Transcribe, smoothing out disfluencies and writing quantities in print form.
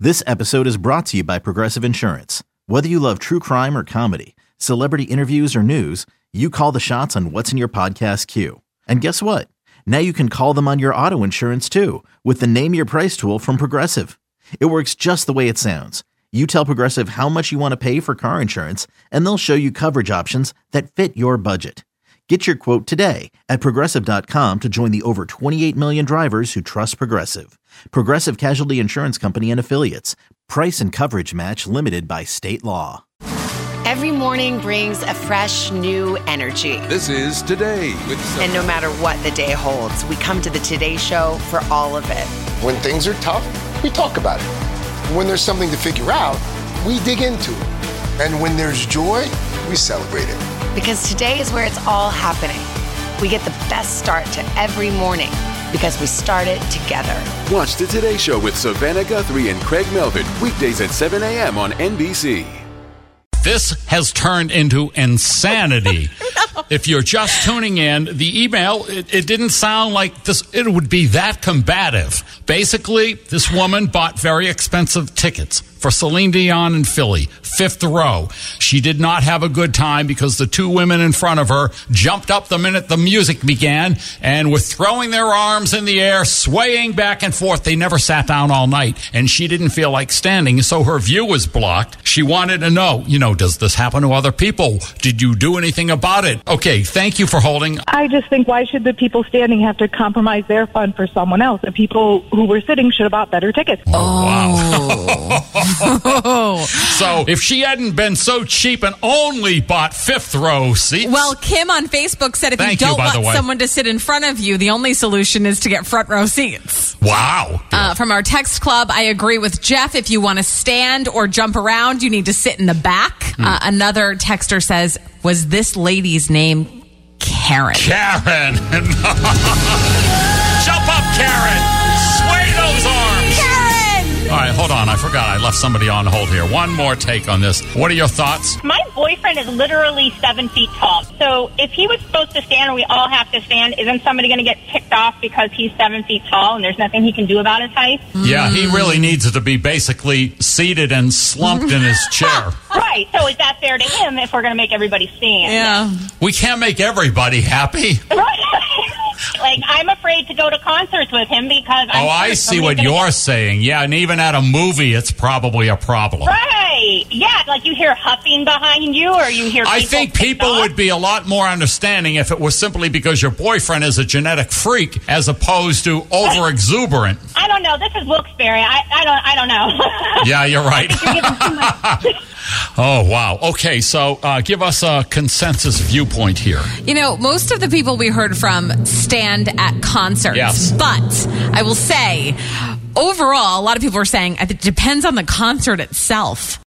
This episode is brought to you by Progressive Insurance. Whether you love true crime or comedy, celebrity interviews or news, you call the shots on what's in your podcast queue. And guess what? Now you can call them on your auto insurance too with the Name Your Price tool from Progressive. It works just the way it sounds. You tell Progressive how much you want to pay for car insurance, and they'll show you coverage options that fit your budget. Get your quote today at Progressive.com to join the over 28 million drivers who trust Progressive. Progressive Casualty Insurance Company and Affiliates. Price and coverage match limited by state law. Every morning brings a fresh, new energy. This is Today with... And no matter what the day holds, we come to the Today Show for all of it. When things are tough, we talk about it. When there's something to figure out, we dig into it. And when there's joy, we celebrate it. Because today is where it's all happening. We get the best start to every morning because we start it together. Watch the Today Show with Savannah Guthrie and Craig Melvin, weekdays at 7 a.m. on NBC. This has turned into insanity. No. If you're just tuning in, the email, it didn't sound like this. It would be that combative. Basically, this woman bought very expensive tickets for Celine Dion in Philly, 5th row. She did not have a good time because the two women in front of her jumped up the minute the music began and were throwing their arms in the air, swaying back and forth. They never sat down all night, and she didn't feel like standing, so her view was blocked. She wanted to know, does this happen to other people? Did you do anything about it? Okay, thank you for holding. I just think, why should the people standing have to compromise their fun for someone else? The people who were sitting should have bought better tickets. Oh, wow. So if she hadn't been so cheap and only bought 5th row seats. Well, Kim on Facebook said if you don't want someone to sit in front of you, the only solution is to get front row seats. Wow. From our text club, I agree with Jeff. If you want to stand or jump around, you need to sit in the back. Another texter says, was this lady's name Karen? Karen. Jump up, Karen. Sway those arms. Karen. All right, hold on. I forgot. I left somebody on hold here. One more take on this. What are your thoughts? My boyfriend is literally 7 feet tall. So if he was supposed to stand and we all have to stand, isn't somebody going to get ticked off because he's 7 feet tall and there's nothing he can do about his height? Yeah, he really needs to be basically seated and slumped in his chair. Right. So is that fair to him if we're going to make everybody stand? Yeah. We can't make everybody happy. Right. Like, I'm afraid to go to concerts with him because I see what you're saying. Yeah, and even at a movie, it's probably a problem. Right. Yeah, like you hear huffing behind you or you hear people... I think people would be a lot more understanding if it was simply because your boyfriend is a genetic freak as opposed to over-exuberant. I don't know. This is Wilkes-Barre. I don't know. Yeah, you're right. You're giving too much. Oh, wow. Okay, so give us a consensus viewpoint here. Most of the people we heard from stand at concerts. Yes. But I will say, overall, a lot of people are saying it depends on the concert itself.